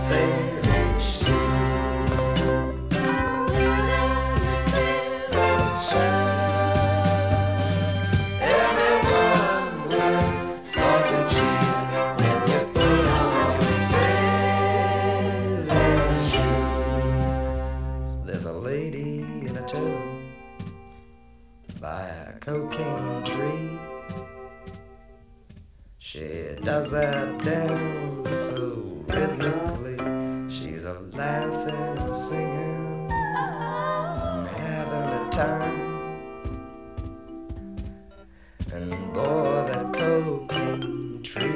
sailing ship. Sailing ship. Everyone will start to cheer when you put on sailing shoes. There's a lady in a tub by a cocaine tree. She does that dance so rhythmically. She's a laughing and singing